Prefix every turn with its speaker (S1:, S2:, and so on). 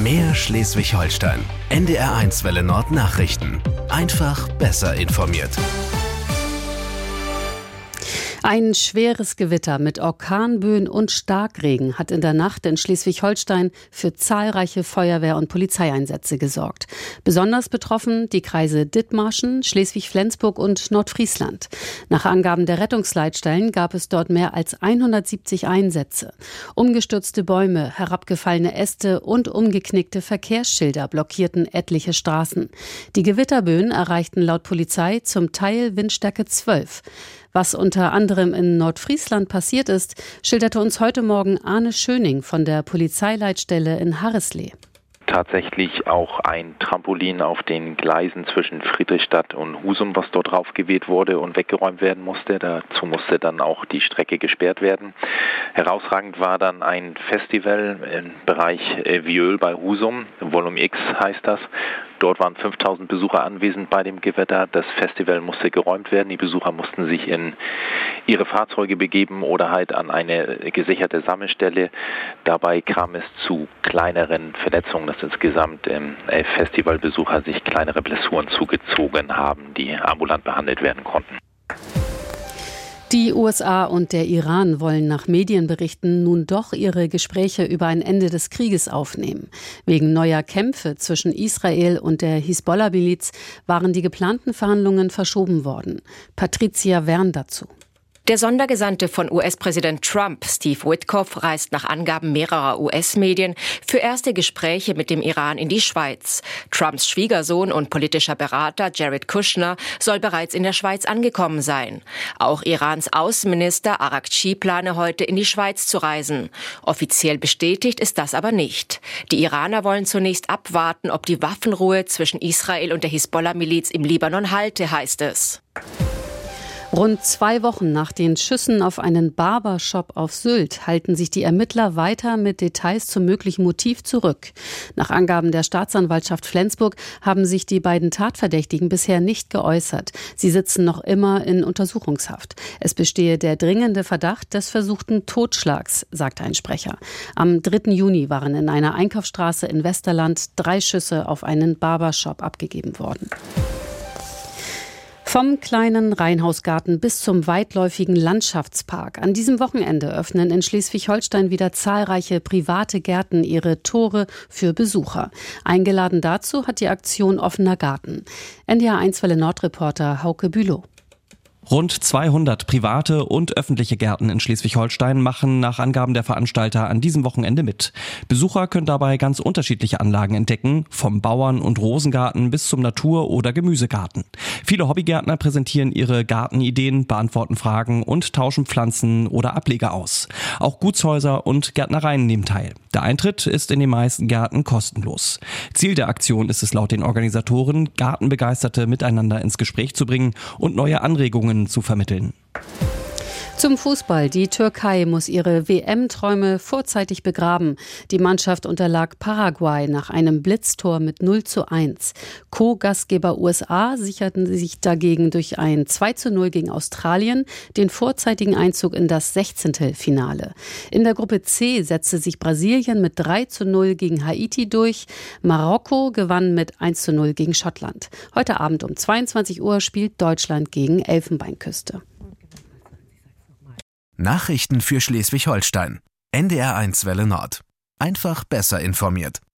S1: Mehr Schleswig-Holstein. NDR1 Welle Nord Nachrichten. Einfach besser informiert.
S2: Ein schweres Gewitter mit Orkanböen und Starkregen hat in der Nacht in Schleswig-Holstein für zahlreiche Feuerwehr- und Polizeieinsätze gesorgt. Besonders betroffen die Kreise Dithmarschen, Schleswig-Flensburg und Nordfriesland. Nach Angaben der Rettungsleitstellen gab es dort mehr als 170 Einsätze. Umgestürzte Bäume, herabgefallene Äste und umgeknickte Verkehrsschilder blockierten etliche Straßen. Die Gewitterböen erreichten laut Polizei zum Teil Windstärke 12. Was unter anderem in Nordfriesland passiert ist, schilderte uns heute Morgen Arne Schöning von der Polizeileitstelle in Harreslee.
S3: Tatsächlich auch ein Trampolin auf den Gleisen zwischen Friedrichstadt und Husum, was dort draufgeweht wurde und weggeräumt werden musste. Dazu musste dann auch die Strecke gesperrt werden. Herausragend war dann ein Festival im Bereich Viöl bei Husum, Volume X heißt das. Dort waren 5000 Besucher anwesend bei dem Gewitter. Das Festival musste geräumt werden. Die Besucher mussten sich in ihre Fahrzeuge begeben oder halt an eine gesicherte Sammelstelle. Dabei kam es zu kleineren Verletzungen, dass insgesamt 11 Festivalbesucher sich kleinere Blessuren zugezogen haben, die ambulant behandelt werden konnten.
S2: Die USA und der Iran wollen nach Medienberichten nun doch ihre Gespräche über ein Ende des Krieges aufnehmen. Wegen neuer Kämpfe zwischen Israel und der Hisbollah-Miliz waren die geplanten Verhandlungen verschoben worden. Patricia Wern dazu.
S4: Der Sondergesandte von US-Präsident Trump, Steve Witkoff, reist nach Angaben mehrerer US-Medien für erste Gespräche mit dem Iran in die Schweiz. Trumps Schwiegersohn und politischer Berater Jared Kushner soll bereits in der Schweiz angekommen sein. Auch Irans Außenminister Araghchi plane heute in die Schweiz zu reisen. Offiziell bestätigt ist das aber nicht. Die Iraner wollen zunächst abwarten, ob die Waffenruhe zwischen Israel und der Hisbollah-Miliz im Libanon halte, heißt es.
S2: Rund 2 Wochen nach den Schüssen auf einen Barbershop auf Sylt halten sich die Ermittler weiter mit Details zum möglichen Motiv zurück. Nach Angaben der Staatsanwaltschaft Flensburg haben sich die beiden Tatverdächtigen bisher nicht geäußert. Sie sitzen noch immer in Untersuchungshaft. Es bestehe der dringende Verdacht des versuchten Totschlags, sagte ein Sprecher. Am 3. Juni waren in einer Einkaufsstraße in Westerland 3 Schüsse auf einen Barbershop abgegeben worden. Vom kleinen Reihenhausgarten bis zum weitläufigen Landschaftspark. An diesem Wochenende öffnen in Schleswig-Holstein wieder zahlreiche private Gärten ihre Tore für Besucher. Eingeladen dazu hat die Aktion Offener Garten. NDR1 Welle Nord-Reporter Hauke Bülow.
S5: Rund 200 private und öffentliche Gärten in Schleswig-Holstein machen nach Angaben der Veranstalter an diesem Wochenende mit. Besucher können dabei ganz unterschiedliche Anlagen entdecken, vom Bauern- und Rosengarten bis zum Natur- oder Gemüsegarten. Viele Hobbygärtner präsentieren ihre Gartenideen, beantworten Fragen und tauschen Pflanzen oder Ableger aus. Auch Gutshäuser und Gärtnereien nehmen teil. Der Eintritt ist in den meisten Gärten kostenlos. Ziel der Aktion ist es laut den Organisatoren, Gartenbegeisterte miteinander ins Gespräch zu bringen und neue Anregungen zu vermitteln.
S2: Zum Fußball. Die Türkei muss ihre WM-Träume vorzeitig begraben. Die Mannschaft unterlag Paraguay nach einem Blitztor mit 0:1. Co-Gastgeber USA sicherten sich dagegen durch ein 2:0 gegen Australien den vorzeitigen Einzug in das 16. Finale. In der Gruppe C setzte sich Brasilien mit 3:0 gegen Haiti durch. Marokko gewann mit 1:0 gegen Schottland. Heute Abend um 22 Uhr spielt Deutschland gegen Elfenbeinküste.
S1: Nachrichten für Schleswig-Holstein. NDR1 Welle Nord. Einfach besser informiert.